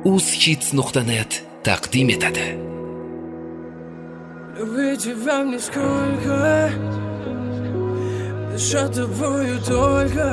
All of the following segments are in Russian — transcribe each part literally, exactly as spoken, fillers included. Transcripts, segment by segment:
UzHits nuqta net taqdim etadi. Любить тебя мне сколько, дышать тобою только,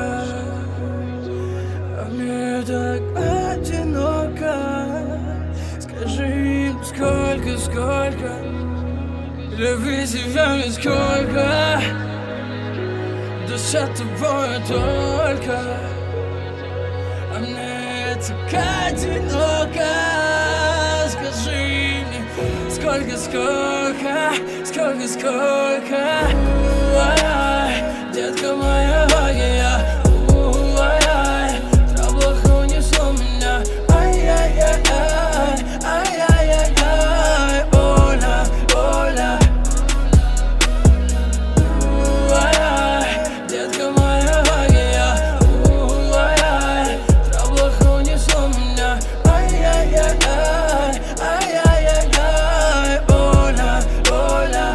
а мне так одиноко. Скажи им, сколько, сколько, любить тебя мне сколько, дышать тобою только, а мне так одиноко. Скажи мне, сколько, сколько, сколько, сколько, ай, детка моя магия, ай, облако унесло меня, ай-яй-яй-яй, ай-яй-яй-яй, Оля, Оля, ай, детка моя магия, ай, облако унесло меня, ай-яй-яй-яй, ай-яй-яй-яй, Оля, Оля.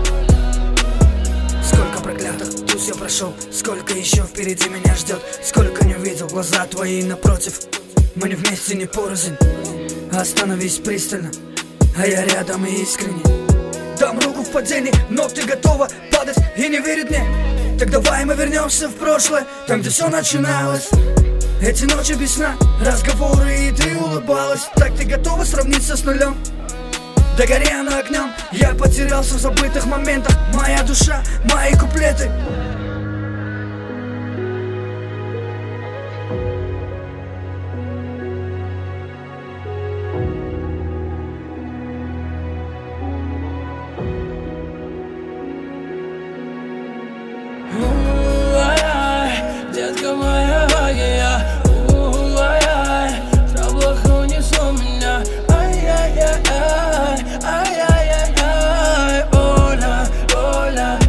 Сколько проклятых туз я прошел, сколько еще впереди меня ждет, сколько не видел глаза твои напротив. Мы не вместе, не порознь. Остановись пристально, а я рядом и искренне. Дам руку в падении, но ты готова падать и не верить мне. Так давай мы вернемся в прошлое, там, где все начиналось. Эти ночи без сна, разговоры, и ты улыбалась. Так ты готова сравниться с нулем? Да гори она огнем. Я потерялся в забытых моментах. Моя душа, мои куплеты. Детка моя магия, ай, облако унесло меня, ай-яй-яй-яй, ай-яй-яй-яй, Оля, Оля,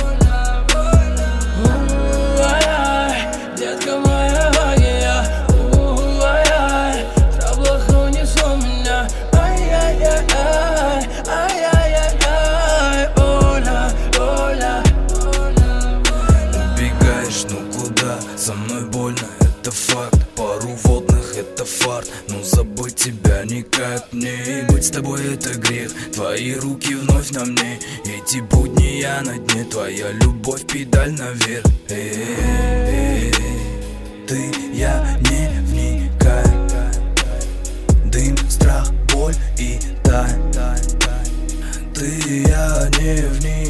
ай, детка моя магия, ай, облако унесло меня, ай-яй-яй-яй, ай-яй-яй-яй, Оля, Оля. Убегаешь, ну куда? Со мной больно, это факт. Пару водных, это фарт. Но забыть тебя никак не. Быть с тобой это грех. Твои руки вновь на мне. Эти будни я на дне. Твоя любовь педаль наверх. Эй, ты, я не вникай. Дым, страх, боль и тань. Ты, я не вникай.